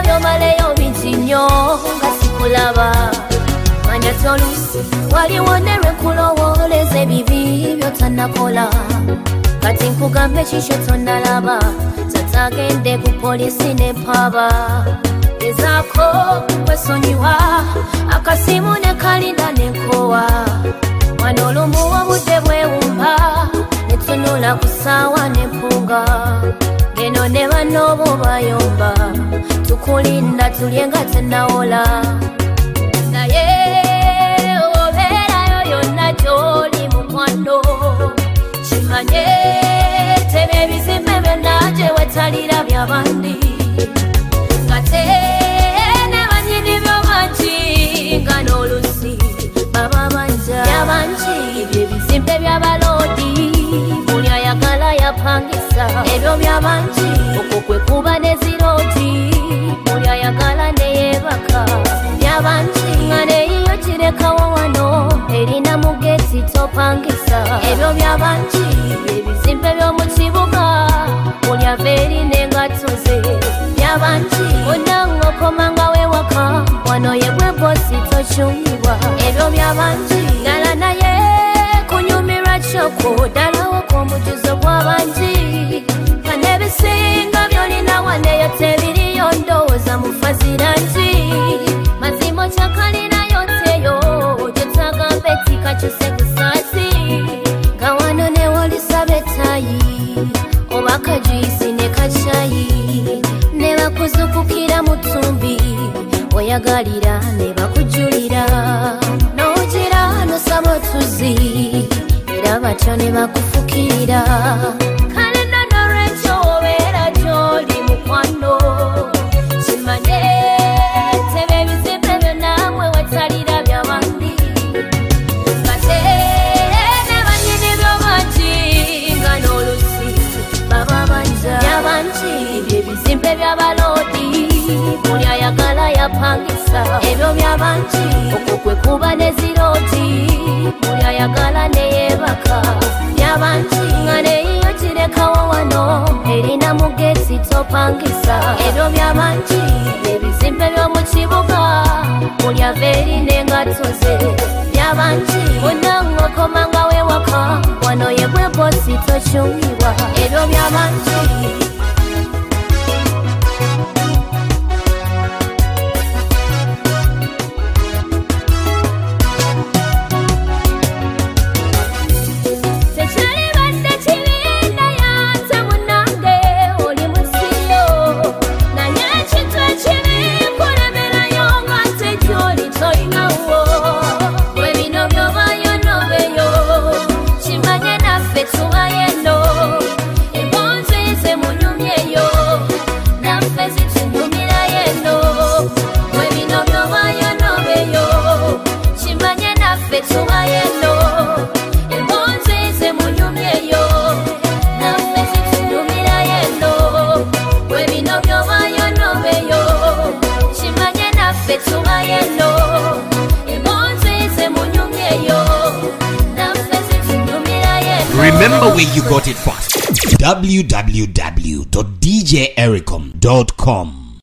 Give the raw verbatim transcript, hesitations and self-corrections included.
byomaleyo bitinyo nga sikulaba manya tolusi waliwo ne lwekulowoleza ebibi byotanakola kati nkugambe kisho tonalaba tatagende ku polisi ne paba ezaako kwesonyiwa akasimu ne kalinda nenkowa wano olumu obudde bwewumba netunula ku ssaawa nempunga geno ne bano bo bayomba tukulinda tulye nga tenawola naye obeerayo yonna gy'oli mukwano kimanye tebyo ebizimbe byonna gye wetalira byabandi nga te ne banyini byo bangi nga n'olusi baba banja byabangi ebyo ebizimbe by'abaloodi buli ayagala yapangisa ebyo byabangi okwo kwe kuba nezirooti buli ayagala neyebaka byabangi nga neyiyo kirekawo wano erina mugeti topangisa ebyo byabangi ebizimbe by'omu kibuga buli ava erina engato ze byabangi onanga okomanga wewaka wano yegwe bosi tokyumibwa ebyo byabangi dala naye kunyumirwa kyoko dalawo k'omujuzo gw'abangi kanebisinga byolina waneyo tebiriyo ndowooza mufazira nti mazimo kyakalinayo teyo gyetagambe tikakyuse kusaasi nga wano newolisa betayi oba kajuyisi ne kacayi ne bakuzukukira mu ttumbi oyagalira ne bakujulira n'ogira nosaba otuzi era batyo ne bakufukirira kale nno lwekyo obeera gy'oli mukwano kimanye tebyo ebizimbe byonna mwe wetalira byabandi nga te ne bannyini byo bangi nga n'olusi baba banja byabangi ebyo ebizimbe by'abaloodi buli ayagala yapangisa ebyo byabangi okwo kwe kuba nezirooti buli ayagala neyebaka byabangi nga neyiyo kirekawo wano erina mugeti topangisa ebyo byabangi ebizimbe by'omu kibuga buli ava erina engato ze byabangi onanga okomanga wewaka wano yegwe bosi tokyumibwa ebyo byabangi Remember where you got it first. w w w dot d j ericom dot com